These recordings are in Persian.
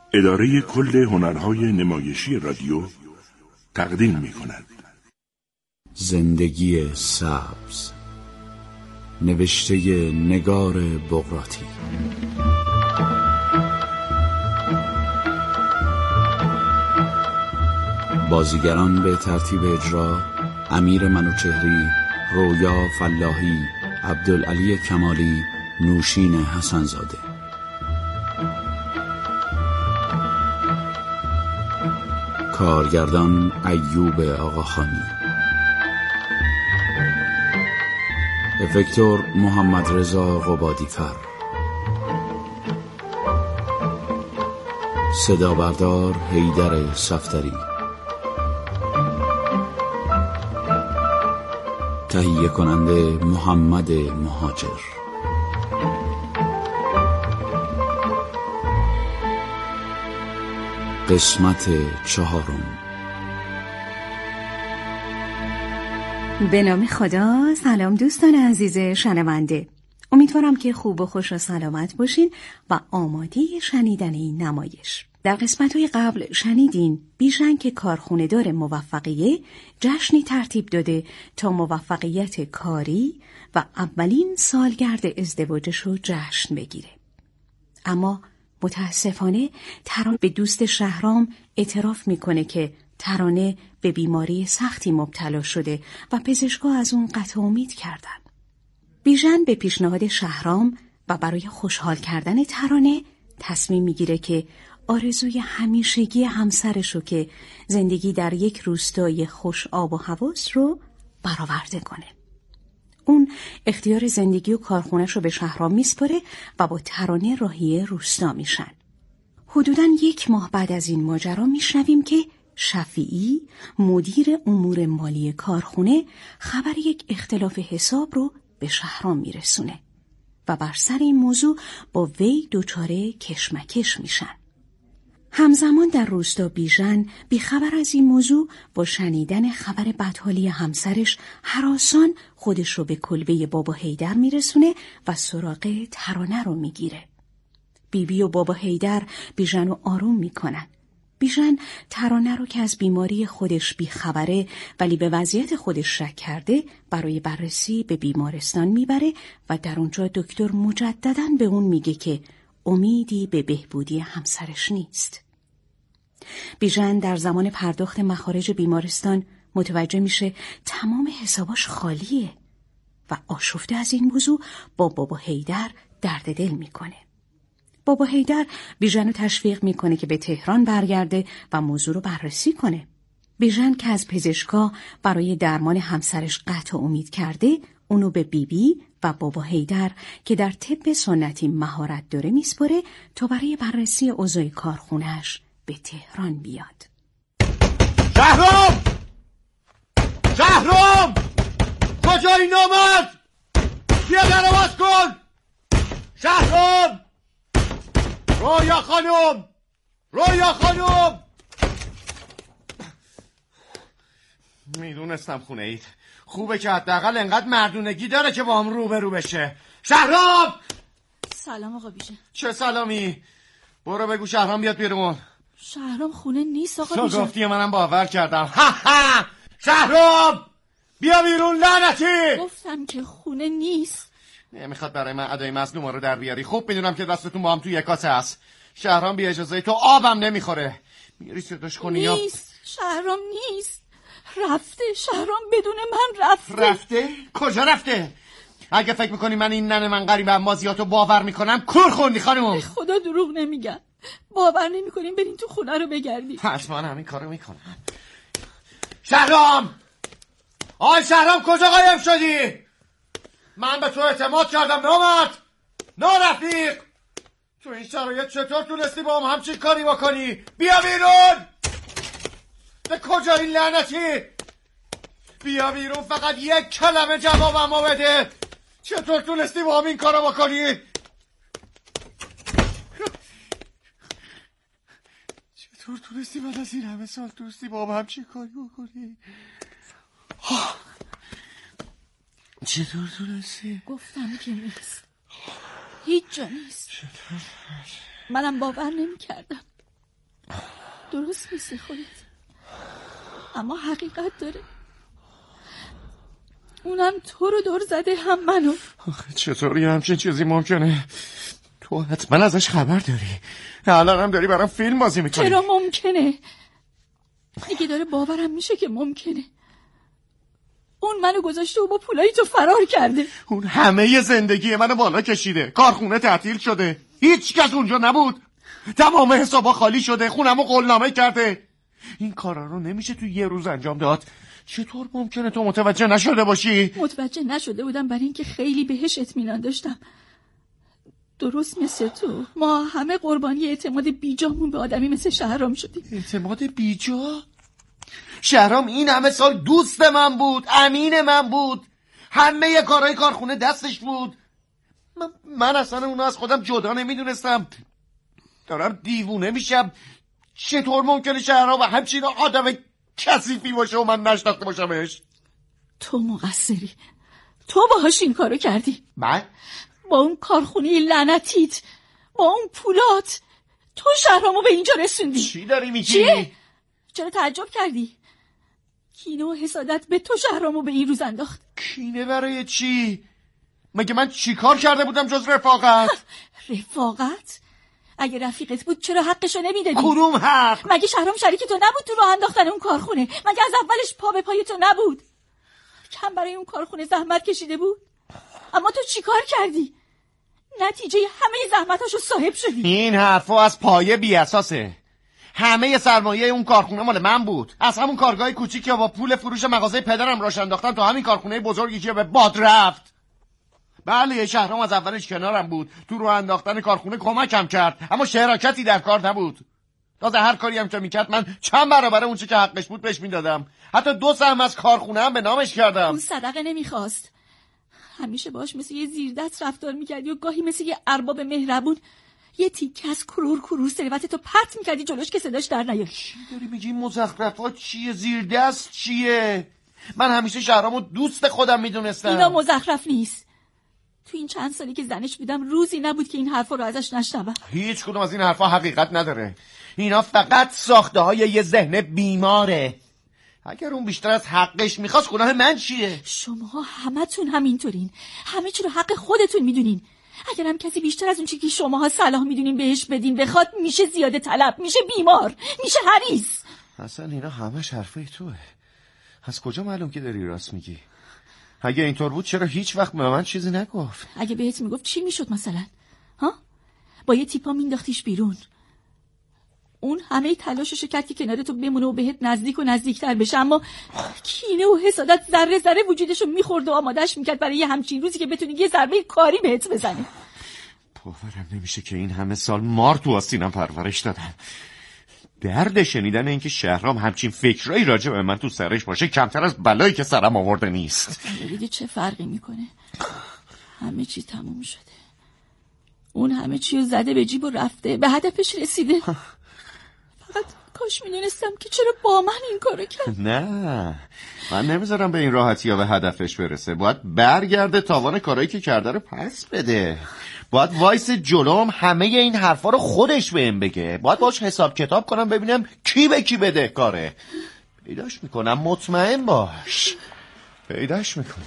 اداره کل هنرهای نمایشی رادیو تقدیم می‌کند. زندگی سبز، نوشته نگار بغراتی. بازیگران به ترتیب اجرا: امیر منوچهری، رویا فلاحی، عبدالعلی کمالی، نوشین حسن‌زاده. کارگردان ایوب آقاخانی. افکتور محمد رضا قبادی‌فر. صدا بردار حیدر صفدری. تهیه کننده محمد مهاجر. قسمت 4. به نام خدا. سلام دوستان عزیز شنونده، امیدوارم که خوب و خوش و سلامت باشین و آماده شنیدن این نمایش. در قسمت‌های قبل شنیدین بیژن که کارخونه‌دار موفقیه جشنی ترتیب داده تا موفقیت کاری و اولین سالگرد ازدواجش رو جشن بگیره. اما متاسفانه ترانه به دوست شهرام اعتراف میکنه که ترانه به بیماری سختی مبتلا شده و پزشکا از اون قطع امید کردن. بیژن به پیشنهاد شهرام و برای خوشحال کردن ترانه تصمیم میگیره که آرزوی همیشگی همسرشو که زندگی در یک روستای خوش آب و هواست رو برآورده کنه. اون اختیار زندگی و کارخونه‌ش رو به شهرام میسپره و با ترانه راهی روستا میشن. حدوداً 1 ماه بعد از این ماجرا میشنویم که شفیعی مدیر امور مالی کارخونه خبر یک اختلاف حساب رو به شهرام میرسونه و بر سر این موضوع با وی دچار کشمکش میشن. همزمان در روستا بیژن بیخبر از این موضوع با شنیدن خبر بدحالی همسرش هراسان خودش رو به کلبه بابا حیدر میرسونه و سراغ ترانه رو میگیره. بیبی و بابا حیدر بیژن رو آروم میکنن. بیژن ترانه رو که از بیماری خودش بیخبره ولی به وضعیت خودش شک کرده برای بررسی به بیمارستان میبره و در اونجا دکتر مجدداً به اون میگه که امیدی به بهبودی همسرش نیست. بیژن در زمان پرداخت مخارج بیمارستان متوجه میشه تمام حساباش خالیه و آشفته از این موضوع با بابا حیدر درد دل میکنه. بابا حیدر بیژن رو تشویق میکنه که به تهران برگرده و موضوع رو بررسی کنه. بیژن که از پزشکا برای درمان همسرش قطع امید کرده، اونو به بیبی و بابا حیدر که در طب سنتی مهارت داره میسپره تا برای بررسی اوضاع کارخونه‌اش به تهران بیاد. شهرام! شهرام! کجایی نامرد؟ بیا در باز کن! شهرام! رویا خانم! رویا خانم! میدونستم خونه اید. خوبه که حداقل انقدر مردونگی داره که با هم روبرو بشه. شهرام! سلام آقا بیژن. چه سلامی؟ برو بگو شهرام بیاد بیرون. شهرام خونه نیست آقا بیژن. تو گفتی منم باور کردم. شهرام! بیا بیرون لعنتی! گفتم که خونه نیست. نمیخواد برای من ادای مظلوما رو در بیاری. خوب میدونم که دستتون با هم توی یک کاسه هست. شهرام بی اجازه تو آبم نمیخوره. میری صداش کنی یا نیست. شهرام نیست. رفته. شهرام بدون من رفته. رفته؟ کجا رفته؟ اگه فکر میکنی من این ننه من غریب امازیاتو باور میکنم کور خوندی خانم. خدا دروغ نمیگن. باور نمیکنیم بریم تو خونه رو بگردیم. پس من همین کارو میکنم. شهرام! آی شهرام کجا قایم شدی؟ من به تو اعتماد کردم نامرد. نارفیق! تو این شرایط چطور تونستی با هم همچین کاری بکنی؟ بیا بیرون! به کجا این لعنتی؟ بیا بیرون، فقط یک کلمه جوابمو بده. چطور تونستی با هم این کارو بکنی؟ چطور تونستی بعد از این همه سال تونستی با هم همچین کاری بکنی؟ چطور تونستی؟ گفتم که نیست. هیچ جا نیست. منم باور نمی کردم. درست مثل خودت، اما حقیقت داره. اونم تو رو دور زده، هم منو. آخه چطوری همچین چیزی ممکنه؟ تو حتما ازش خبر داری. الان هم داری برام فیلم بازی میکنی. چرا ممکنه؟ دیگه داره باورم میشه که ممکنه. اون منو گذاشته و با پولای تو فرار کرده. اون همه زندگی منو بالا کشیده. کارخونه تعطیل شده، هیچ کس اونجا نبود، تمام حسابا خالی شده، خونمو قولنامه کرده. این کارا رو نمیشه تو یه روز انجام داد. چطور ممکنه تو متوجه نشده باشی؟ متوجه نشده بودم برای اینکه خیلی بهش اطمینان داشتم. درست مثل تو ما همه قربانی اعتماد بیجامون به آدمی مثل شهرام شدیم. اعتماد بیجا؟ شهرام این همه سال دوست من بود، امین من بود، همه کارهای کارخونه دستش بود. من اصلا اونو از خودم جدا نمیدونستم. دارم دیوونه میشم. چطور ممکنه شهرام همچین آدم کثیفی باشه و من نشناخته باشمش؟ تو مقصری، تو باهاش این کارو کردی. من؟ با اون کارخونه لعنتیت، با اون پولات، تو شهرامو به اینجا رسوندی. چی داری میگی؟ چیه؟ چرا تعجب کردی؟ کینه و حسادت به تو شهرامو به این روز انداخت. کینه برای چی؟ مگه من چی کار کرده بودم جز رفاقت؟ رفاقت؟ اگه رفیقت بود چرا حقشو نمیدادی؟ کدوم حق؟ مگه شهرام شریک تو نبود تو راه انداختن اون کارخونه؟ مگه از اولش پا به پای تو نبود؟ کم برای اون کارخونه زحمت کشیده بود؟ اما تو چی کار کردی؟ نتیجه همه زحمتاشو صاحب شدی. این حرفا از پایه بی اساسه. همه سرمایه اون کارخونه مال من بود. از همون کارگاه کوچیک که با پول فروش مغازه پدرم راش انداختن تا همین کارخونه بزرگی که به باد رفت. بله شهرام از اولش کنارم بود، تو راه انداختن کارخونه کمکم کرد، اما شراکتی در کار نبود. تازه هر کاری هم که میکرد من چند برابر اون چه که حقش بود بهش میدادم. حتی 2 سهم از کارخونه هم به نامش کردم. اون صدقه نمیخواست. همیشه باش مثل یه زیردست رفتار میکردی و گاهی مثل یه ارباب مهربون یه تیکه از کرور ثروتتو پرت میکردی جلوش که صداش در نیاد. چی داری میگی؟ مزخرفات چیه؟ زیردست چیه؟ من همیشه شهرامو دوست خودم میدونستم. اینا مزخرف نیست. تو این چند سالی که زنش بودم روزی نبود که این حرفا رو ازش نشنوم. هیچ کدوم از این حرفا حقیقت نداره. اینا فقط ساخته های یه ذهن بیماره. اگر اون بیشتر از حقش میخواست گناه من چیه؟ شما همتون همینطورین. همه چی رو حق خودتون میدونین. اگر هم کسی بیشتر از اون چی که شماها صلاح میدونین بهش بدین بخواد، میشه زیاده طلب، میشه بیمار، میشه حریص. اصلا اینا همش حرفای توه. از کجا معلوم که داری راست میگی؟ اگه اینطور بود چرا هیچ وقت به من چیزی نگفت؟ اگه بهت میگفت چی میشد مثلا؟ ها؟ با یه تیپا مینداختیش بیرون. اون همه تلاششو کرد که کنار تو بمونه و بهت نزدیک و نزدیکتر بشه، اما کینه و حسادت ذره ذره وجودشو میخورد و آمادش میکرد برای یه همچین روزی که بتونی یه ضربه کاری بهت بزنه. باورم نمیشه که این همه سال مار تو آستینم پرورش دادم. درد شنیدن اینکه شهرام همچین فکرایی راجع به من تو سرش باشه کمتر از بلایی که سرم آورده نیست. ببینید چه فرقی میکنه؟ همه چی تموم شده. اون همه چی رو زده به جیب و رفته، به هدفش رسیده. فقط کاش میدونستم که چرا با من این کارو کرد. نه، من نمیذارم به این راحتی یا به هدفش برسه. باید برگرده تاوان کارایی که کرده رو پس بده. باید وایس جلوم همه این حرفا رو خودش بهم بگه. باید باش حساب کتاب کنم ببینم کی به کی بده کاره. پیداش میکنم، مطمئن باش. پیداش میکنم.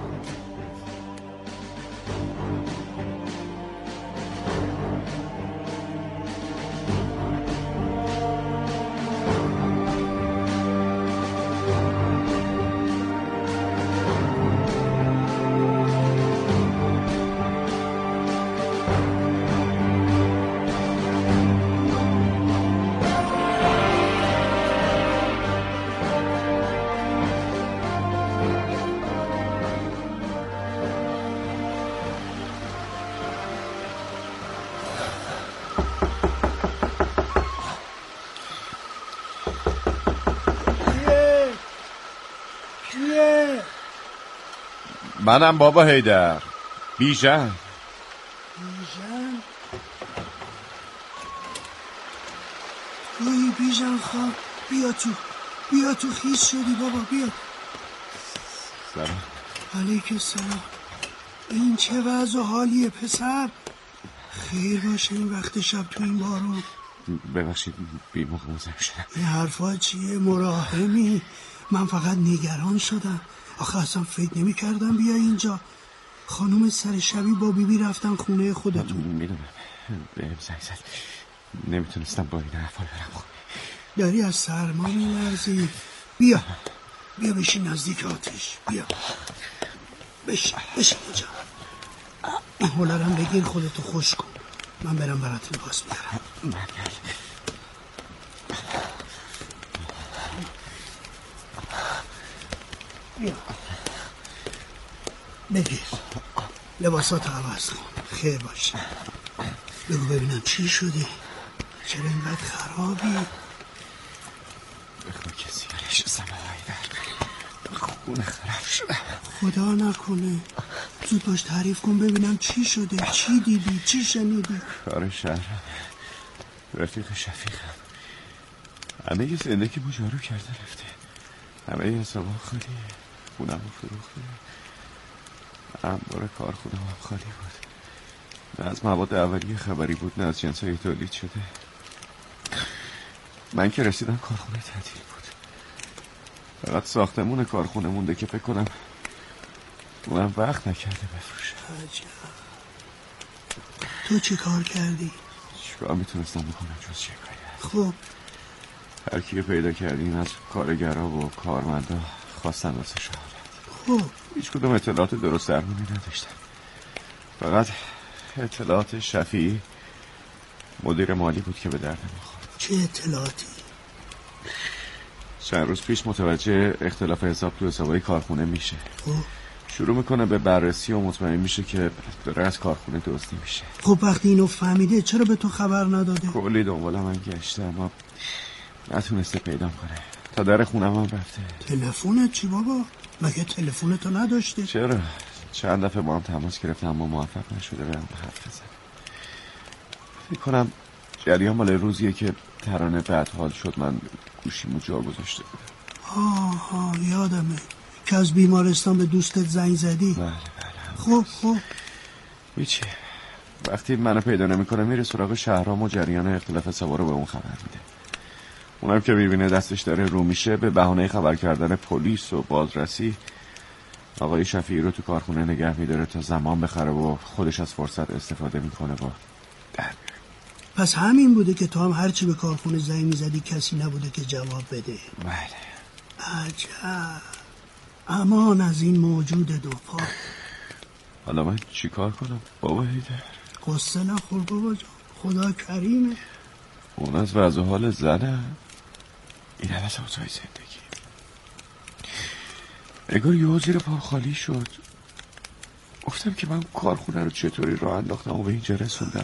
منم بابا حیدر. بیژن. توی بیژن خان، بیا تو خیس شدی بابا، بیا. سلام. علیک السلام. این چه وضع و حالیه پسر؟ خیر باشه این وقت شب تو این بارون. ببخشید بی موقع مزاحم شدم. این حرفا چیه مراحمی؟ من فقط نگران شدم. آخه اصلا فکر نمی کردم بیا اینجا. خانم سر شبی با بیبی رفتن خونه خودتون. میدونم بهم زنگ زد، نمیتونستم با این حرفا برم خونه. داری از سرما میلرزی. بیا بشین نزدیک آتش. بیا بشین اینجا. این هولرم بگیر خودتو خوش کن. من برم برات لباس بیارم. بیا بگیر لباساتو عوض کن. خیر باشه. بگو ببینم چی شده؟ چرا اینقدر خرابی؟ بخواه کسی برش خونه خراب شده. خدا نکنه. زود باش تعریف کن ببینم چی شده، چی دیدی، چی شنیدی؟ کار شهرم، رفیق شفیقم، همه یه زندگی با جارو کرده رفته. همه یه حسابا خالیه، خونم رو فروخته. انبار کار خودم هم خالی بود. نه از مواد اولیه خبری بود، نه از جنسای تولید شده. من که رسیدم کارخونه تعطیل بود. فقط ساختمون کارخونه مونده که فکر کنم اونم وقت نکرده بفروشه. عجب. تو چی کار کردی؟ چیکار میتونستم بکنم جز شکایت؟ خب هر کی پیدا کردیم از کارگرها و کارمندا خواستن واسه شهادت. خب هیچ کدوم اطلاعات درست درمونی نداشتن. فقط اطلاعات شفیعی مدیر مالی بود که به درد ما خورد. چه اطلاعاتی؟ چند روز پیش متوجه اختلاف حساب تو حسابای کارخونه میشه. خب شروع میکنه به بررسی و مطمئن میشه که داره از کارخونه دزدی میشه. خب وقتی اینو فهمیده چرا به تو خبر نداده؟ کلی دنبال من گشته اما نتونسته پیدام کنه. تا در خونم هم رفته. تلفنت چی بابا؟ مگه تلفنتو نداشته؟ چرا؟ چند دفعه با هم تماس گرفتم اما موفق نشده برم به حرف بزنم. فکر کنم جریان مال روزیه که ترانه بعد حال شد من گوشیمو جا گذاشته بودم. آها یادمه که از بیمارستان به دوستت زنگ زدی. بله. خب هیچی. وقتی منو پیدا نمیکنه میره سراغ شهرام و جریان اختلاف سوار رو به اون خبر میده. اونم که میبینه دستش داره رو میشه به بهانه خبر کردن پلیس و بازرسی آقای شفیعی رو تو کارخونه نگه میداره تا زمان بخره و خودش از فرصت استفاده میکنه و در میره. پس همین بوده که تو هم هرچی به کارخونه زنگ میزدی کسی نبوده که جواب بده. بله. عجب. امان از این موجود دوپا. حالا من چی کار کنم بابا هیدر؟ قصه نخور بابا جان، خدا کریمه. اون از وضع حال زنه. این همه اوضاع زندگی انگار یهو زیر پا خالی شد. گفتم که من کارخونه رو چطوری راه انداختم و به اینجا رسوندم.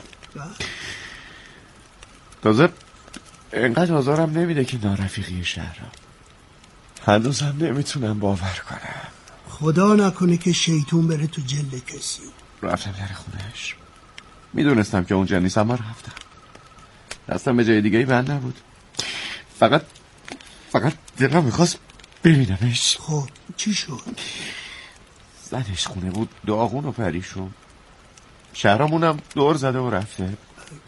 تازه انقدر آزارم نمیده که نارفیقی شهرم. هنوزم نمیتونم باور کنم. خدا نکنه که شیطون بره تو جلد کسی. رفتم در خونهش. میدونستم که اونجا نیست اما رفتم. دستم به جای دیگه بند نبود. فقط دلم میخواست ببینمش. خب چی شد؟ زنش خونه بود داغون و پریشون. شهرامونم دور زده و رفته.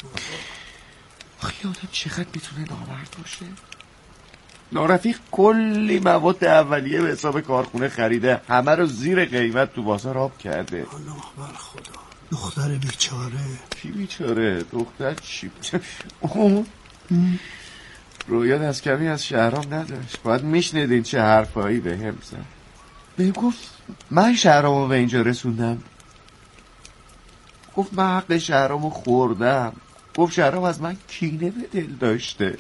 آخه آدم چقدر میتونه نامرد باشه؟ نارفیق کلی مواد اولیه به حساب کارخونه خریده، همه رو زیر قیمت تو بازار آب کرده. الله بر خدا. دختر بیچاره. کی بیچاره؟ دختر چی؟ رویا دست کمی از شهرام نداشت. باید میشنیدین چه حرفایی به هم زد. بهم گفت من شهرامو به اینجا رسوندم. گفت من حق شهرامو خوردم. گفت شهرام از من کینه به دل داشته.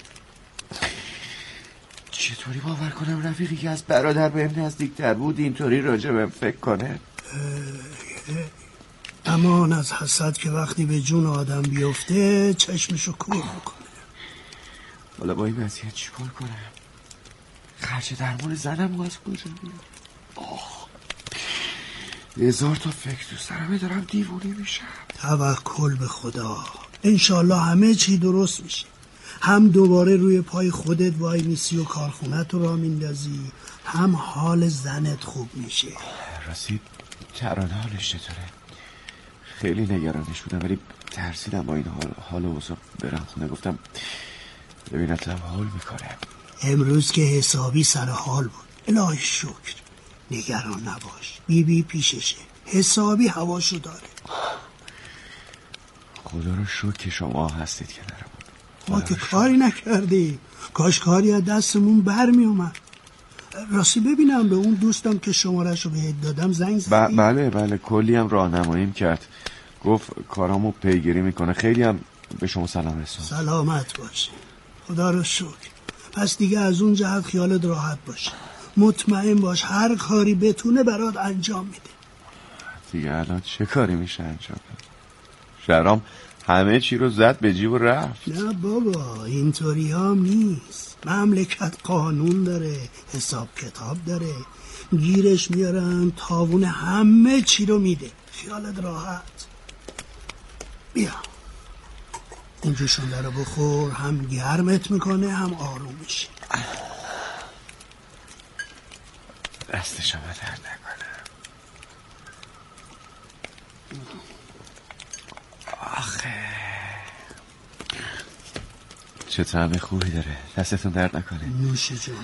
چطوری باور کنم رفیقی که از برادر بهم نزدیکتر بود اینطوری راجع بهم فکر کنه؟ امان از حسد که وقتی به جون آدم بیفته چشمشو کور میکنه. حالا با این وضعیت چی کار کنم؟ خرج درمان زنم از کجا بیاد؟ هزار تا فکر تو سرمه دارم دیوونه میشم. توکل به خدا. انشالله همه چی درست میشه. هم دوباره روی پای خودت وای میسی و کارخونت رو را میندازی، هم حال زنت خوب میشه. راستی ترانه حالش چطوره؟ خیلی نگرانش بودم ولی ترسیدم با این حال و اوضاع برم خونه. گفتم ببین اطلب حال میکنه. امروز که حسابی سر حال بود. الهی شکر. نگران نباش. بی پیششه. حسابی هواشو داره. خدا رو شکر که شما هستید کنارم. ما که کاری نکردیم. کاش کاری از دستمون برمی اومد. راستی ببینم به اون دوستم که شماره‌شو بهت دادم زنگ زدی؟ بله کلی هم راهنماییم کرد. گفت کارامو پیگیری میکنه. خیلی هم به شما سلام رسوند. سلامت باشه. خدا رو شکر. پس دیگه از اون جهت خیالت راحت باشه. مطمئن باش هر کاری بتونه برات انجام میده. دیگه الان چه کاری میشه انجام بده؟ شهرام همه چی رو زد به جیب و رفت. نه بابا اینطوری هم نیست. مملکت قانون داره، حساب کتاب داره، گیرش میارن، تاوون همه چی رو میده. خیالت راحت. بیا این جوشونده رو بخور. هم گرمت میکنه هم آروم میشی. دست شما درد نکنه. آخه چه طعم خوبی داره. دستتون درد نکنه. نوش جونت.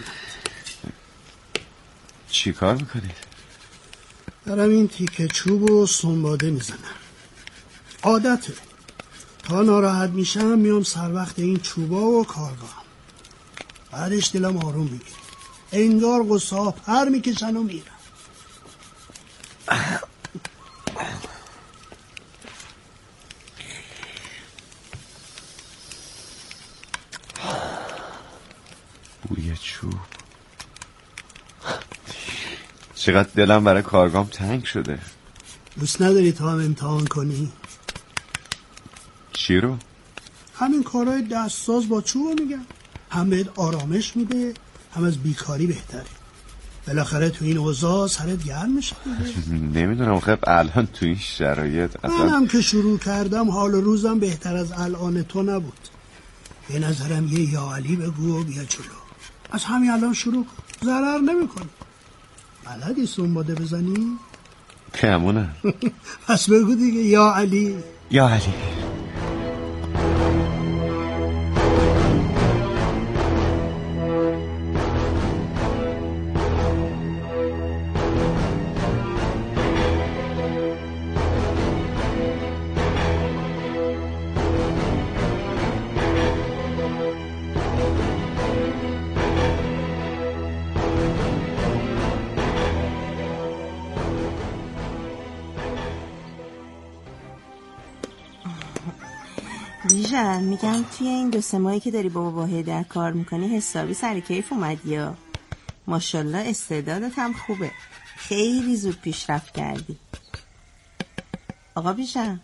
چی کار میکنید؟ دارم این تیکه چوب و سنباده میزنم. عادته. تا ناراحت میشم میام سر وقت این چوبا و کارگاهم. بعدش دلم آروم میگیره. انگار قصه پر میکشن و میرن. بوی چوب. چقدر دلم برای کارگام تنگ شده. دوست نداری تا هم امتحان کنی؟ چی رو؟ همین کارهای دستساز با چوب میگم. هم بهت آرامش میده هم از بیکاری بهتره. بالاخره تو این اوضاع سرت گرم میشه. نمیدونم خب الان تو این شرایط منم که شروع کردم حال روزم بهتر از الان تو نبود. به نظرم یه یا علی بگو و بیا جلو. از همین الان شروع ضرر نمیکنه. بلدی سنباده بزنی؟ کمونم. پس بگو دیگه یا علی. یا علی. بیژن میگم توی این 2-3 ماهی که داری با واحد در کار میکنی حسابی سر کیف اومدی یا ماشاءالله استعدادت هم خوبه. خیلی زود پیشرفت کردی. آقا بیژن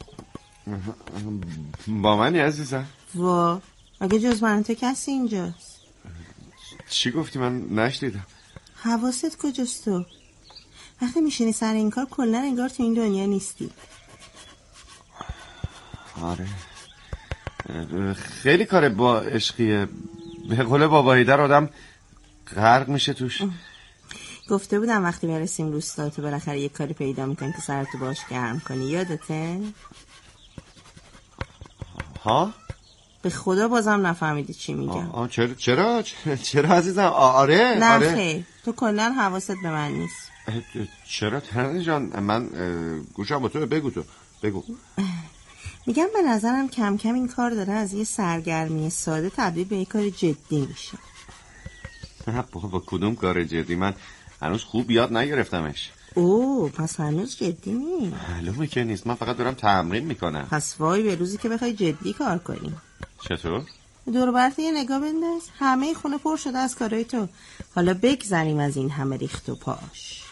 با منی عزیزم؟ وا اگه جز من تو کسی اینجاست؟ چی گفتی من نشنیدم؟ حواست کجاست تو؟ وقتی میشینی سر این کار کلا انگار تو این دنیا نیستی. آره خیلی کار با عشقیه. به قول بابا هیدر آدم غرق میشه توش. گفته بودم وقتی برسیم روستا تو بالاخره یه کاری پیدا میکنی که سرتو باش گرم کنی. یادته؟ ها؟ به خدا بازم نفهمیدی چی میگم. چرا عزیزم؟ آره نه آره. خیر تو کلا حواست به من نیست. چرا ترانه جان؟ من گوشم با تو. بگو تو بگو. میگم به نظرم کم کم این کار داره از یه سرگرمی ساده تبدیل به یه کار جدی میشه. با کدوم کار جدی؟ من هنوز خوب یاد نگرفتمش. پس هنوز جدی نیست؟ معلومه که نیست. من فقط دارم تمرین میکنم. پس وای به روزی که بخوای جدی کار کنی. چطور؟ دور برت یه نگاه بنداز. همه خونه پر شده از کارهای تو. حالا بگذریم از این همه ریخت و پاش.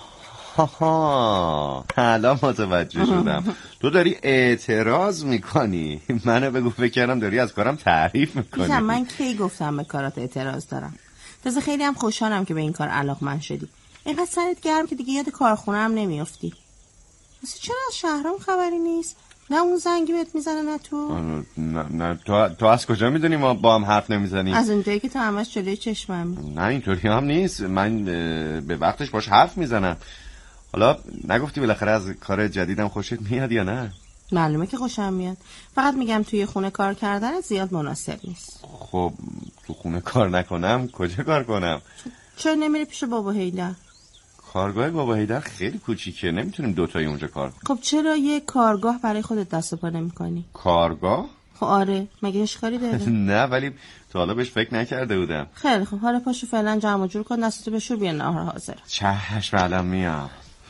الان متوجه شدم. تو داری اعتراض میکنی. منو بگو فکر کردم داری از کارم تعریف میکنی. من کی گفتم به کارات اعتراض دارم؟ تازه خیلی هم خوشحالم که به این کار علاقمند شدی. اینقدر سرت گرم که دیگه یاد کارخونه هم نمیافتی. مثل چرا از شهرام خبری نیست؟ نه اون زنگی بهت میزنه نه تو؟ نه تو از کجا میدونی ما با هم حرف نمیزنیم؟ از اونجایی که تو همش جلوی چشمم. نه اینطوری هم نیست. من به وقتش باش حرف میزنم. حالا نگفتی بالاخره از کار جدیدم خوشت میاد یا نه؟ معلومه که خوشم میاد. فقط میگم توی خونه کار کردن زیاد مناسب نیست. خب تو خونه کار نکنم کجا کار کنم؟ چرا نمیری پیش بابا هیدر؟ کارگاه بابا هیدر خیلی کوچیکه، نمیتونیم دوتایی اونجا کار کنیم. خب چرا یه کارگاه برای خودت دست و پا نمی‌کنی؟ کارگاه؟ خب آره، مگه اشکالی داره؟ نه ولی تا حالا بهش فکر نکرده بودم. خیلی خب، حالا پاشو فعلا جمع جور کن، دستتو بشور، بیا نهار حاضر. چشم الان میام.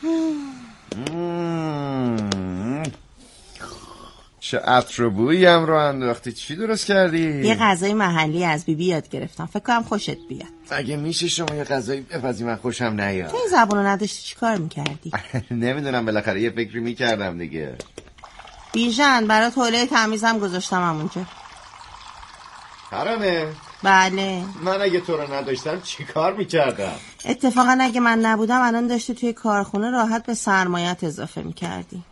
چه عطر و بویی هم رو انداختی، چی درست کردی؟ یه غذای محلی از بیبی یاد گرفتم، فکر کنم خوشت بیاد. اگه میشه شما یه غذایی بپزی من خوشم نیاد. تو این زبونو نداشتی چی کار میکردی؟ نمیدونم، بالاخره یه فکری میکردم دیگه. بیژن برات حوله تمیزم گذاشتم همونجا. ترانه؟ بله. من اگه تو رو نداشتم چی کار میکردم؟ اتفاقا اگه من نبودم الان داشتی توی کارخونه راحت به سرمایت اضافه میکردی.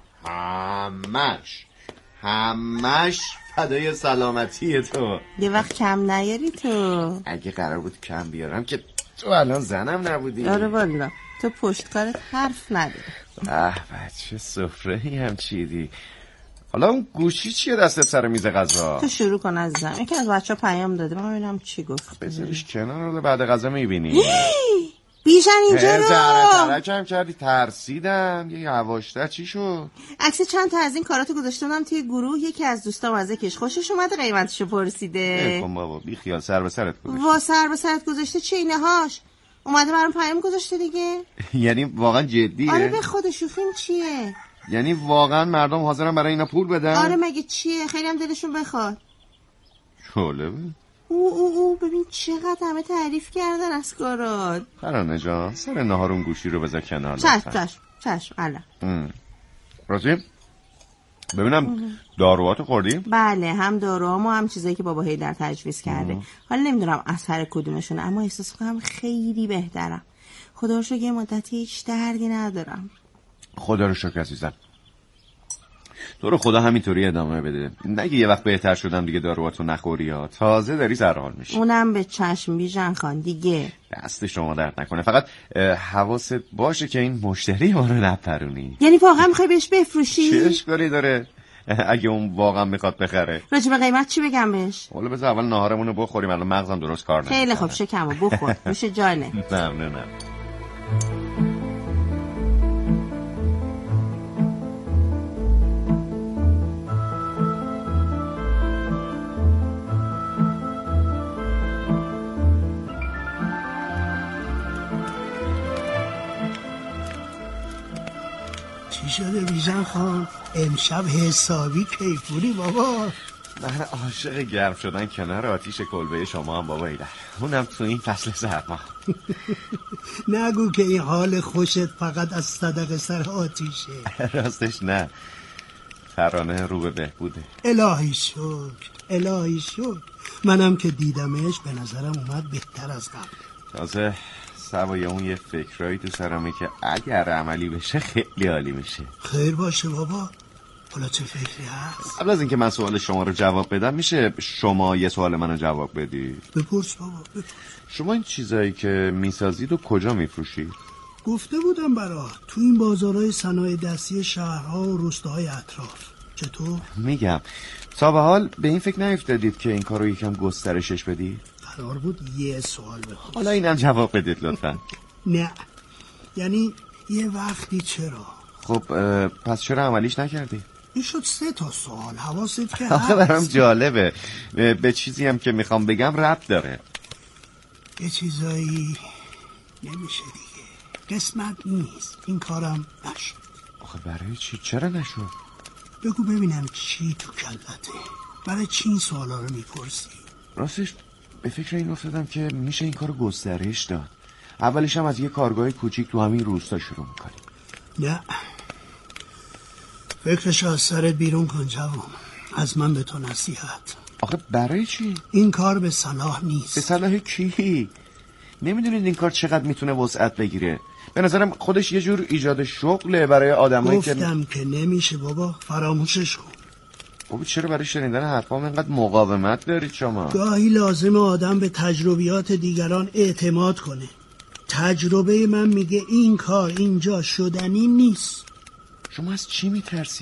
همش فدای سلامتی تو. یه وقت کم نیاری تو. اگه قرار بود کم بیارم که تو الان زنم نبودی. آره والا تو پشتکارت حرف نداری. بچه سفره‌ای هم چیدی. حالا اون گوشی چیه دستت سر میز غذا؟ تو شروع کن عزیزم. یکی از بچه‌ها پیام داده، من ببینم چی گفت. بذارش کنار رو بعد غذا میبینی. بیژن اینجا رو ترکم کردی، ترسیدم. یه یواشتر چی شد؟ عکس چند تا از این کاراتو گذاشتم توی گروه، یکی از دوستام از یکیش خوشش اومده قیمتشو پرسیده. کن بابا بی خیال، سر به سرت گذاشته. وا سر به سرت گذاشته چینه هاش اومده برام پیام گذاشته دیگه. یعنی واقعا جدیه؟ آره به خود شوخیم چیه؟ یعنی واقعا مردم حاضرن برای اینا پول بدن؟ آره مگه چیه، خیلی هم دلشون بخواد. جالبه. او ببین چقدر همه تعریف کردن از کارات. ترانه جان سر نهارون گوشی رو بذار کنار. چشم الان. راضی؟ ببینم داروهاتو خوردی؟ بله، هم داروهامو هم چیزایی که بابا هیدر تجویز کرده. حالا نمیدونم اثر کدومشونه، اما احساس میکنم خیلی بهترم. خدا رو شکر یه مدتی هیچ دردی ندارم. خدا رو شکر عزیزم. تو رو خدا همینطوری ادامه بده. نگه یه وقت بهتر شدم دیگه داروهاتو نخوری ها، تازه داری سرحال میشی. اونم به چشم بیژن خان دیگه. دست شما درد نکنه، فقط حواست باشه که این مشتری ما رو نپرونی. یعنی واقعا میخوای بهش بفروشی؟ چه اشکالی داره اگه اون واقعا میخواد بخره؟ راجع به قیمت چی بگم بهش؟ حالا بذار اول ناهارمون رو بخوریم، الان مغزم درست کار نمیکنه. خیلی خوب شکمو بخور. میشه جانه. ممنونم. چی شده بیژن خان؟ امشب حسابی کیفوری بابا. من عاشق گرم شدن کنار آتیش کلبه شما هم بابا هیدر، اونم تو این فصل سرما. نگو که این حال خوشت فقط از صدق سر آتیشه. راستش نه، ترانه رو به بهبوده. الهی شکر. منم که دیدمش به نظرم اومد بهتر از قبل. تازه سوای اون یه فکرایی تو سرمه که اگر عملی بشه خیلی عالی میشه. خیر باشه بابا. حالا چه فکری هست؟ قبل از اینکه من سوال شما رو جواب بدم میشه شما یه سوال منو جواب بدی؟ بپرس بابا بپرس. شما این چیزایی که میسازید و کجا میفروشید؟ گفته بودم برات تو این بازارهای صنایع دستی شهرها و روستاهای اطراف. چطور؟ میگم تا به حال به این فکر نیفتادید که این کارو یکم گسترشش بدید؟ قرار بود یه سوال بپرس. حالا اینم جواب بدید لطفا. نه یعنی یه وقتی چرا. خب پس چرا عملیش نکردی؟ این شد 3 سوال. حواست که آخه برام جالبه، به چیزی هم که میخوام بگم ربط داره. یه چیزایی نمیشه دیگه، قسمت نیست. این کارم نشد. آخه برای چی؟ چرا نشد؟ بگو ببینم چی تو کلته، برای چی این سوالا رو میپرسی؟ راستش به فکر این افتادم که میشه این کارو گسترش داد. اولش هم از یه کارگاه کوچیک تو همین روستا شروع میکنیم. نه فکرشو از سرت بیرون کن جوان. از من به تو نصیحت. آخه برای چی؟ این کار به صلاح نیست. به صلاح کی؟ نمیدونید این کار چقدر میتونه وسعت بگیره؟ به نظرم خودش یه جور ایجاد شغله برای آدمایی که گفتم که نمیشه بابا، فراموشش کن. بابا چرا برای شنیدن حرفام اینقدر مقاومت دارید شما؟ گاهی لازمه آدم به تجربیات دیگران اعتماد کنه. تجربه من میگه این کار اینجا شدنی نیست. شما از چی میترسید؟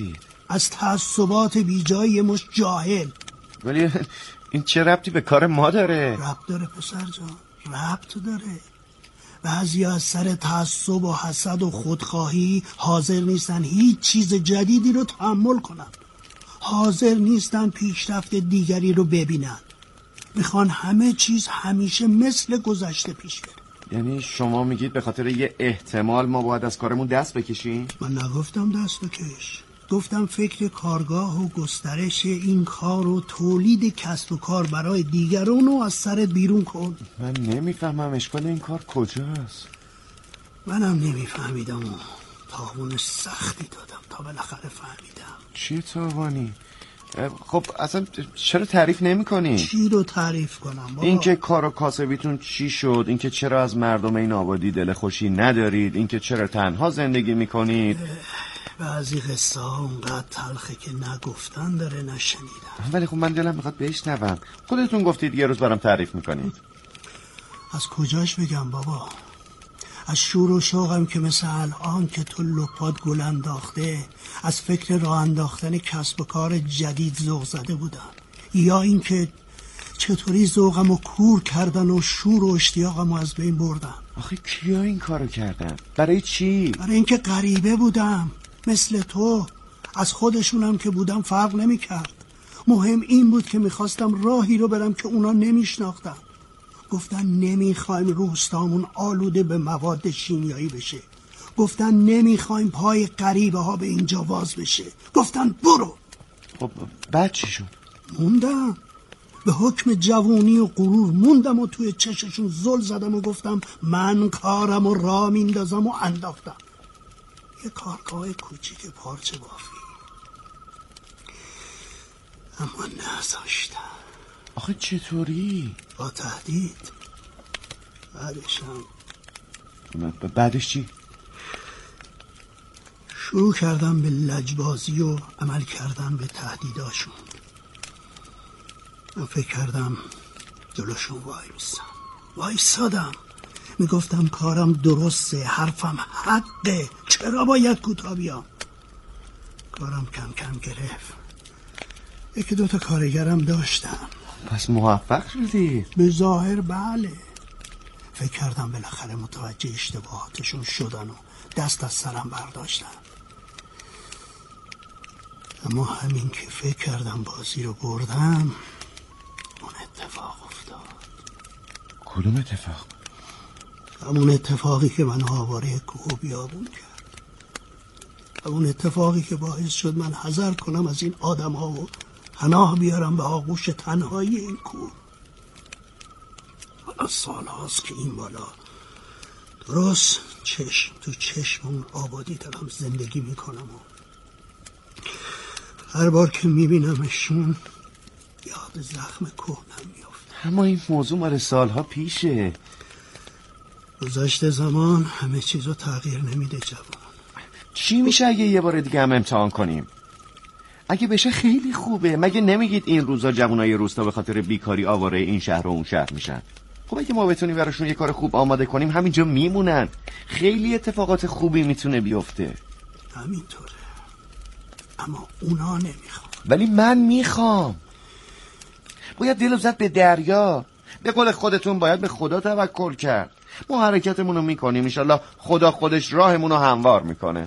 از تعصبات بیجای مش جاهل. ولی این چه ربطی به کار ما داره؟ ربط داره پسر جان، ربط داره. بعضی از سر تعصب و حسد و خودخواهی حاضر نیستن هیچ چیز جدیدی رو تحمل کنن، حاضر نیستن پیشرفت دیگری رو ببینن، میخوان همه چیز همیشه مثل گذشته پیش بره. یعنی شما میگید به خاطر یه احتمال ما باید از کارمون دست بکشیم؟ من نگفتم دست بکش، گفتم فکر کارگاه و گسترش این کار و تولید کسب و کار برای دیگران رو از سرت بیرون کن. من نمیفهمم اشکال این کار کجاست. منم نمیفهمیدم و تاوان سختی دادم تا بالاخره فهمیدم. چی تاوانی؟ خب اصلا چرا تعریف نمی کنی؟ چی رو تعریف کنم بابا؟ اینکه کار و کاسبیتون چی شد، اینکه چرا از مردم این آبادی دل خوشی ندارید، اینکه چرا تنها زندگی میکنید. بعضی قصه ها اونقدر تلخه که نگفتن داره نشنیدن. ولی خب من دلم میخواد بشنوم. خودتون گفتید یه روز برام تعریف میکنید. از کجاش بگم بابا؟ از شور و شوقم که مثل الان که تو لپات گل انداخته از فکر راه انداختن کسب و کار جدید ذوق زده بودم، یا اینکه چطوری ذوقمو کور کردن و شور و اشتیاقمو از بین بردن. آخه کیا این کارو کردن؟ برای چی؟ برای اینکه غریبه بودم مثل تو. از خودشونم که بودم فرق نمی‌کرد. مهم این بود که میخواستم راهی رو برم که اونا نمیشناختن. گفتن نمیخوایم روستامون آلوده به مواد شیمیایی بشه، گفتن نمیخوایم پای غریبه ها به اینجا واز بشه، گفتن برو. خب بعد چی شد؟ موندم، به حکم جوونی و غرور موندم و توی چششون زل زدم و گفتم من کارم و راه میندازم و انداختم. یه کارگاه کوچیک پارچه بافی، اما نذاشتم. آخه چطوری؟ با تهدید. بعدش چی؟ شروع کردم به لجبازی و عمل کردم به تهدیداشون. من فکر کردم جلوشون وایسادم، میگفتم کارم درسته، حرفم حقه، چرا باید کوتاه بیام؟ کارم کم کم گرفت. یکی دوتا کارگرم داشتم. پس موفق شدی؟ به ظاهر بله. فکر کردم بالاخره متوجه اشتباهاتشون شدن و دست از سرم برداشتن. اما همین که فکر کردم بازی رو بردم اون اتفاق افتاد. کدوم اتفاق؟ همون اتفاقی که من آواره کوه بیابون کرد. همون اتفاقی که باعث شد من حذر کنم از این آدم ها و پناه بیارم به آغوش تنهایی این کوه. حالا سال هاست که این بالا درست چشم تو چشم اون آبادی دارم زندگی میکنم و هر بار که میبینمشون یاد زخم کهنم میافته. اما این موضوع مال سالها پیشه. گذشت زمان همه چیزو تغییر نمیده جوان. چی میشه اگه یه بار دیگه هم امتحان کنیم؟ اگه بشه خیلی خوبه. مگه نمیگید این روزا جوانای روستا به خاطر بیکاری آواره این شهر و اون شهر میشن؟ خب اگه ما بتونیم براشون یه کار خوب آماده کنیم همینجا میمونن. خیلی اتفاقات خوبی میتونه بیفته. همینطوره، اما اونا نمیخوام. ولی من میخوام. باید دلو زد به دریا. به قول خودتون باید به خدا توکل کرد. ما حرکتمون رو میکنیم، انشالله خدا خودش راهمون رو هموار میکنه.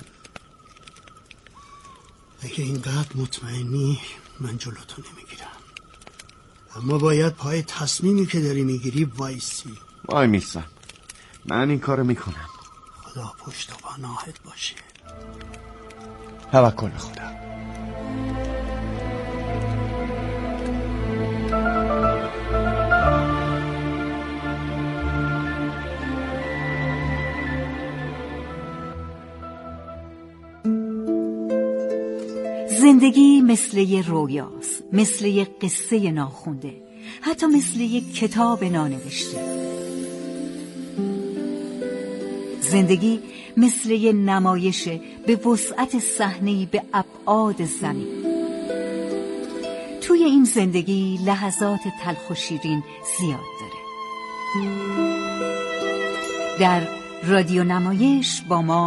اگه اینقدر مطمئنی من جلوتو نمیگیرم، اما باید پای تصمیمی که داری میگیری وایسی. وای میسم، من این کارو میکنم. خدا پشت و پناهت باشه. توکل به خدا. زندگی مثل یه رویاست، مثل یه قصه ناخونده، حتی مثل یه کتاب نانوشته. زندگی مثل یه نمایشه به وسعت صحنه‌ای به ابعاد زمین. توی این زندگی لحظات تلخ و شیرین زیاد داره. در رادیو نمایش با ما